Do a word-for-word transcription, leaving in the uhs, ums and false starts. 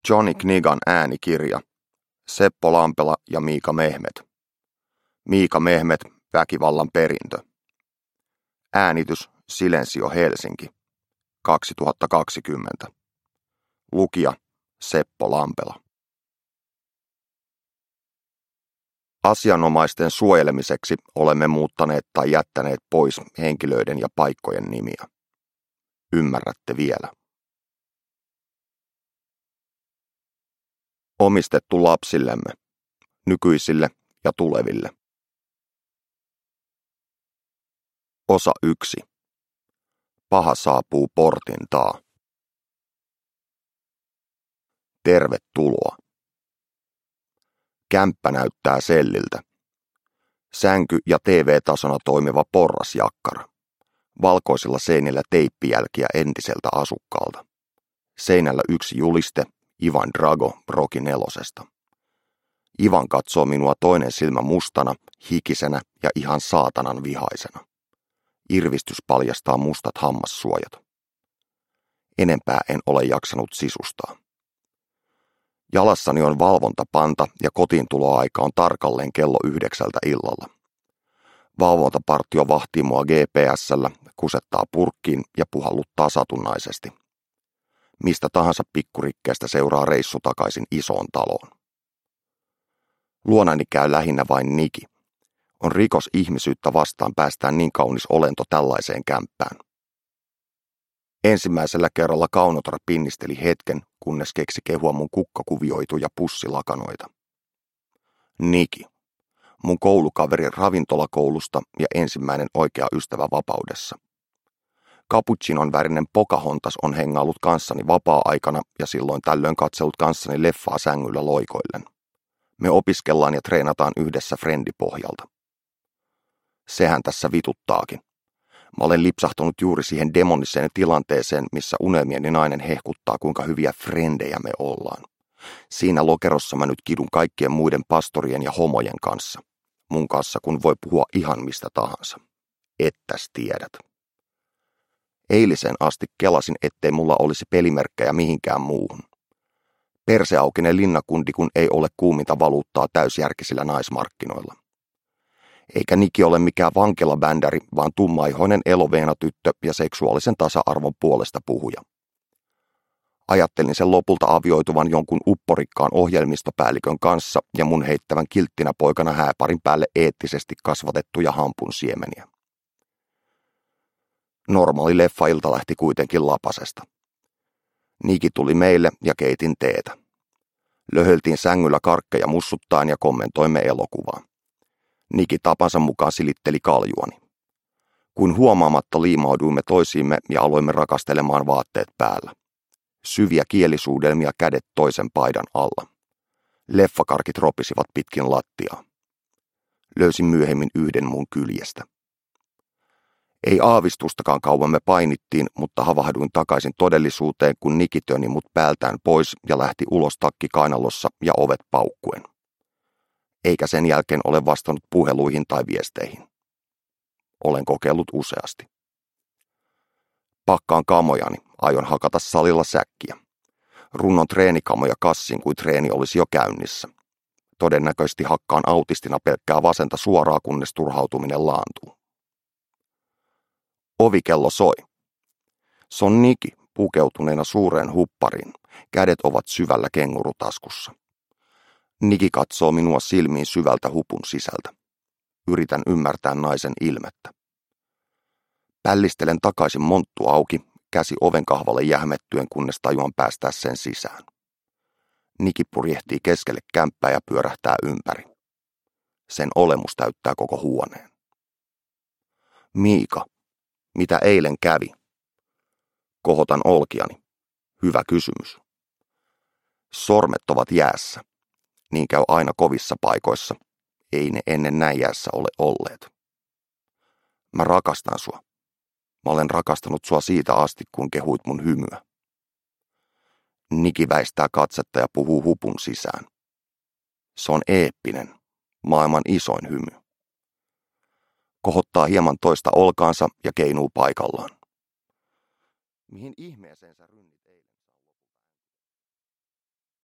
Johnny Knigan äänikirja. Seppo Lampela ja Miika Mehmet. Miika Mehmet, väkivallan perintö. Äänitys Silensio Helsinki. kaksituhattakaksikymmentä. Lukija Seppo Lampela. Asianomaisten suojelemiseksi olemme muuttaneet tai jättäneet pois henkilöiden ja paikkojen nimiä. Ymmärrätte vielä. Omistettu lapsillemme, nykyisille ja tuleville. Osa yksi. Paha saapuu portin taa. Tervetuloa. Kämppä näyttää selliltä. Sänky ja T V-tasona toimiva porrasjakkara. Valkoisilla seinillä teippijälkiä entiseltä asukkaalta. Seinällä yksi juliste, Ivan Drago Rocky nelosesta. Ivan katsoo minua toinen silmä mustana, hikisenä ja ihan saatanan vihaisena. Irvistys paljastaa mustat hammassuojat. Enempää en ole jaksanut sisustaa. Jalassani on valvontapanta ja kotiintuloaika on tarkalleen kello yhdeksältä illalla. Valvontapartio vahtii mua G P S:llä, kusettaa purkkiin ja puhalluttaa satunnaisesti. Mistä tahansa pikkurikkeestä seuraa reissu takaisin isoon taloon. Luonani käy lähinnä vain Niki. On rikos ihmisyyttä vastaan päästään niin kaunis olento tällaiseen kämppään. Ensimmäisellä kerralla Kaunotra pinnisteli hetken, kunnes keksi kehua mun kukkakuvioituja pussilakanoita. Niki. Mun koulukaveri ravintolakoulusta ja ensimmäinen oikea ystävä vapaudessa. Cappuccinon värinen Pocahontas on hengaillut kanssani vapaa-aikana ja silloin tällöin katsellut kanssani leffaa sängyllä loikoillen. Me opiskellaan ja treenataan yhdessä frendipohjalta. Sehän tässä vituttaakin. Mä olen lipsahtunut juuri siihen demoniseen tilanteeseen, missä unelmieni nainen hehkuttaa, kuinka hyviä frendejä me ollaan. Siinä lokerossa mä nyt kidun kaikkien muiden pastorien ja homojen kanssa. Mun kanssa kun voi puhua ihan mistä tahansa. Ettäs tiedät. Eiliseen asti kelasin, ettei mulla olisi pelimerkkejä mihinkään muuhun. Perseaukinen linnakundi, kun ei ole kuuminta valuuttaa täysjärkisillä naismarkkinoilla. Eikä Niki ole mikään vankilabändäri, vaan tummaihoinen eloveena tyttö ja seksuaalisen tasa-arvon puolesta puhuja. Ajattelin sen lopulta avioituvan jonkun upporikkaan ohjelmistopäällikön kanssa ja mun heittävän kilttinä poikana hääparin päälle eettisesti kasvatettuja hampun siemeniä. Normaali leffailta lähti kuitenkin lapasesta. Niki tuli meille ja keitin teetä. Löhöltiin sängyllä karkkeja mussuttain ja kommentoimme elokuvaa. Niki tapansa mukaan silitteli kaljuani. Kuin huomaamatta liimauduimme toisiimme ja aloimme rakastelemaan vaatteet päällä. Syviä kielisuudelmia kädet toisen paidan alla. Leffakarkit ropisivat pitkin lattiaa. Löysin myöhemmin yhden mun kyljestä. Ei aavistustakaan kauan me painittiin, mutta havahduin takaisin todellisuuteen, kun Niki töni mut päältään pois ja lähti ulos takki kainalossa ja ovet paukkuen. Eikä sen jälkeen ole vastannut puheluihin tai viesteihin. Olen kokeillut useasti. Pakkaan kamojani, aion hakata salilla säkkiä. Runnon treenikamoja kassiin, kuin treeni olisi jo käynnissä. Todennäköisesti hakkaan autistina pelkkää vasenta suoraa, kunnes turhautuminen laantuu. Ovikello soi. Se on Niki, pukeutuneena suureen huppariin. Kädet ovat syvällä kengurutaskussa. Niki katsoo minua silmiin syvältä hupun sisältä. Yritän ymmärtää naisen ilmettä. Pällistelen takaisin monttu auki, käsi ovenkahvalle jähmettyen, kunnes tajuan päästää sen sisään. Niki purjehtii keskelle kämppää ja pyörähtää ympäri. Sen olemus täyttää koko huoneen. Miika, mitä eilen kävi? Kohotan olkiani. Hyvä kysymys. Sormet ovat jäässä. Niin käy aina kovissa paikoissa. Ei ne ennen näin jäässä ole olleet. Mä rakastan sua. Mä olen rakastanut sua siitä asti, kun kehuit mun hymyä. Niki väistää katsetta ja puhuu hupun sisään. Se on eeppinen, maailman isoin hymy. Kohottaa hieman toista olkaansa ja keinuu paikallaan. Mihin ihmeeseen sä rynnit?